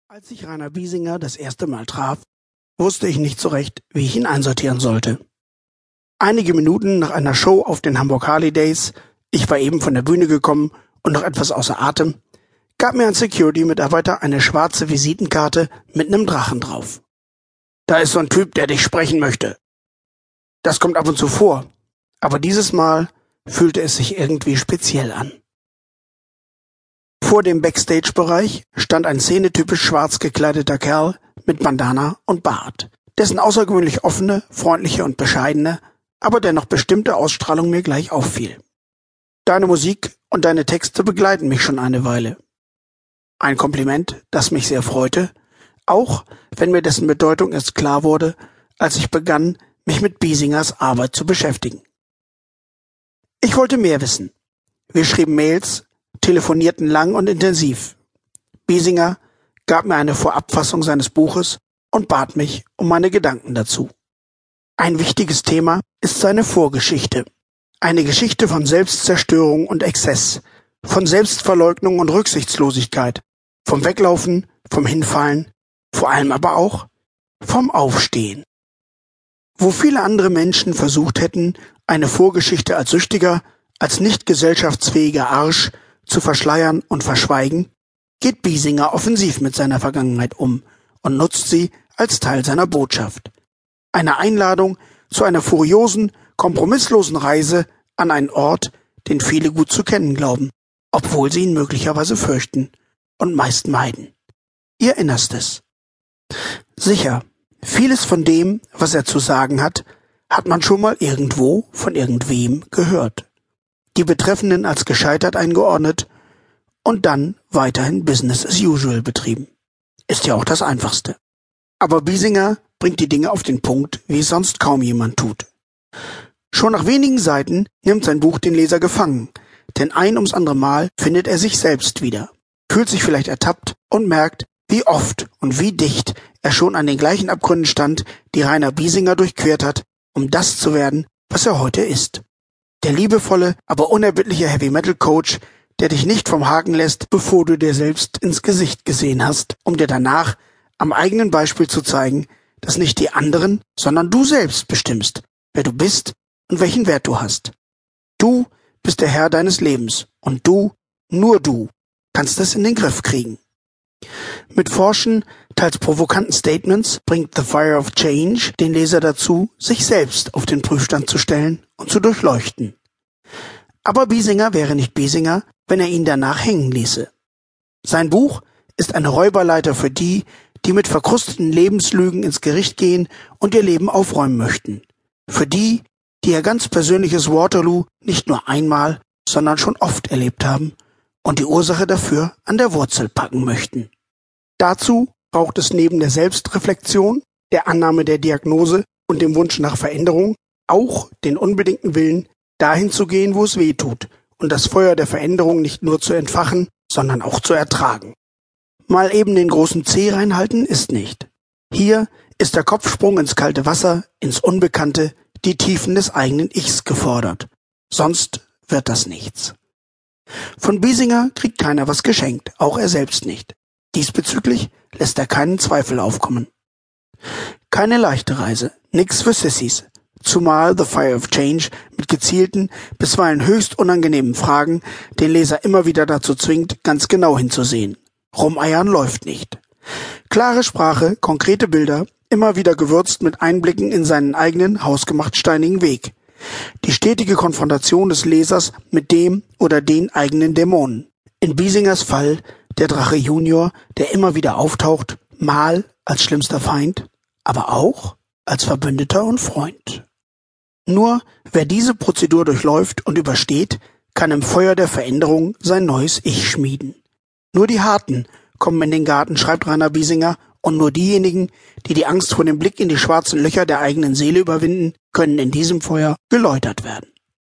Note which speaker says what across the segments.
Speaker 1: Als ich Rainer Biesinger das erste Mal traf, wusste ich nicht so recht, wie ich ihn einsortieren sollte. Einige Minuten nach einer Show auf den Hamburg Harley Days, ich war eben von der Bühne gekommen und noch etwas außer Atem, gab mir ein Security-Mitarbeiter eine schwarze Visitenkarte mit einem Drachen drauf. Da ist so ein Typ, der dich sprechen möchte. Das kommt ab und zu vor, aber dieses Mal fühlte es sich irgendwie speziell an. Vor dem Backstage-Bereich stand ein szenetypisch schwarz gekleideter Kerl mit Bandana und Bart, dessen außergewöhnlich offene, freundliche und bescheidene, aber dennoch bestimmte Ausstrahlung mir gleich auffiel. Deine Musik und deine Texte begleiten mich schon eine Weile. Ein Kompliment, das mich sehr freute, auch wenn mir dessen Bedeutung erst klar wurde, als ich begann, mich mit Biesingers Arbeit zu beschäftigen. Ich wollte mehr wissen. Wir schrieben Mails, telefonierten lang und intensiv. Biesinger gab mir eine Vorabfassung seines Buches und bat mich um meine Gedanken dazu. Ein wichtiges Thema ist seine Vorgeschichte. Eine Geschichte von Selbstzerstörung und Exzess, von Selbstverleugnung und Rücksichtslosigkeit, vom Weglaufen, vom Hinfallen, vor allem aber auch vom Aufstehen. Wo viele andere Menschen versucht hätten, eine Vorgeschichte als süchtiger, als nicht gesellschaftsfähiger Arsch zu verschleiern und verschweigen, geht Biesinger offensiv mit seiner Vergangenheit um und nutzt sie als Teil seiner Botschaft. Eine Einladung zu einer furiosen, kompromisslosen Reise an einen Ort, den viele gut zu kennen glauben, obwohl sie ihn möglicherweise fürchten und meist meiden. Ihr Innerstes. Sicher, vieles von dem, was er zu sagen hat, hat man schon mal irgendwo von irgendwem gehört. Die Betreffenden als gescheitert eingeordnet und dann weiterhin Business as usual betrieben. Ist ja auch das Einfachste. Aber Biesinger bringt die Dinge auf den Punkt, wie es sonst kaum jemand tut. Schon nach wenigen Seiten nimmt sein Buch den Leser gefangen, denn ein ums andere Mal findet er sich selbst wieder, fühlt sich vielleicht ertappt und merkt, wie oft und wie dicht er schon an den gleichen Abgründen stand, die Rainer Biesinger durchquert hat, um das zu werden, was er heute ist. Der liebevolle, aber unerbittliche Heavy-Metal-Coach, der dich nicht vom Haken lässt, bevor du dir selbst ins Gesicht gesehen hast, um dir danach am eigenen Beispiel zu zeigen, dass nicht die anderen, sondern du selbst bestimmst, wer du bist und welchen Wert du hast. Du bist der Herr deines Lebens und du, nur du, kannst es in den Griff kriegen. Mit forschen, teils provokanten Statements bringt The Fire of Change den Leser dazu, sich selbst auf den Prüfstand zu stellen und zu durchleuchten. Aber Biesinger wäre nicht Biesinger, wenn er ihn danach hängen ließe. Sein Buch ist eine Räuberleiter für die, die mit verkrusteten Lebenslügen ins Gericht gehen und ihr Leben aufräumen möchten. Für die, die ihr ganz persönliches Waterloo nicht nur einmal, sondern schon oft erlebt haben und die Ursache dafür an der Wurzel packen möchten. Dazu braucht es neben der Selbstreflexion, der Annahme der Diagnose und dem Wunsch nach Veränderung auch den unbedingten Willen, dahin zu gehen, wo es weh tut und das Feuer der Veränderung nicht nur zu entfachen, sondern auch zu ertragen. Mal eben den großen Zeh reinhalten ist nicht. Hier ist der Kopfsprung ins kalte Wasser, ins Unbekannte, die Tiefen des eigenen Ichs gefordert. Sonst wird das nichts. Von Biesinger kriegt keiner was geschenkt, auch er selbst nicht. Diesbezüglich lässt er keinen Zweifel aufkommen. Keine leichte Reise, nix für Sissies. Zumal The Fire of Change mit gezielten, bisweilen höchst unangenehmen Fragen den Leser immer wieder dazu zwingt, ganz genau hinzusehen. Rumeiern läuft nicht. Klare Sprache, konkrete Bilder, immer wieder gewürzt mit Einblicken in seinen eigenen, hausgemacht steinigen Weg. Die stetige Konfrontation des Lesers mit dem oder den eigenen Dämonen. In Biesingers Fall der Drache Junior, der immer wieder auftaucht, mal als schlimmster Feind, aber auch als Verbündeter und Freund. Nur wer diese Prozedur durchläuft und übersteht, kann im Feuer der Veränderung sein neues Ich schmieden. Nur die Harten kommen in den Garten, schreibt Rainer Biesinger, und nur diejenigen, die die Angst vor dem Blick in die schwarzen Löcher der eigenen Seele überwinden, können in diesem Feuer geläutert werden.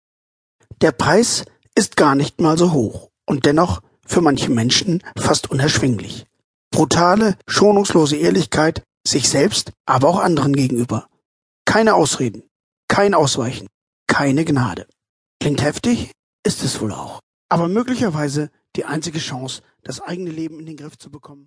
Speaker 1: Der Preis ist gar nicht mal so hoch und dennoch für manche Menschen fast unerschwinglich. Brutale, schonungslose Ehrlichkeit sich selbst, aber auch anderen gegenüber. Keine Ausreden, kein Ausweichen, keine Gnade. Klingt heftig, ist es wohl auch. Aber möglicherweise die einzige Chance, das eigene Leben in den Griff zu bekommen.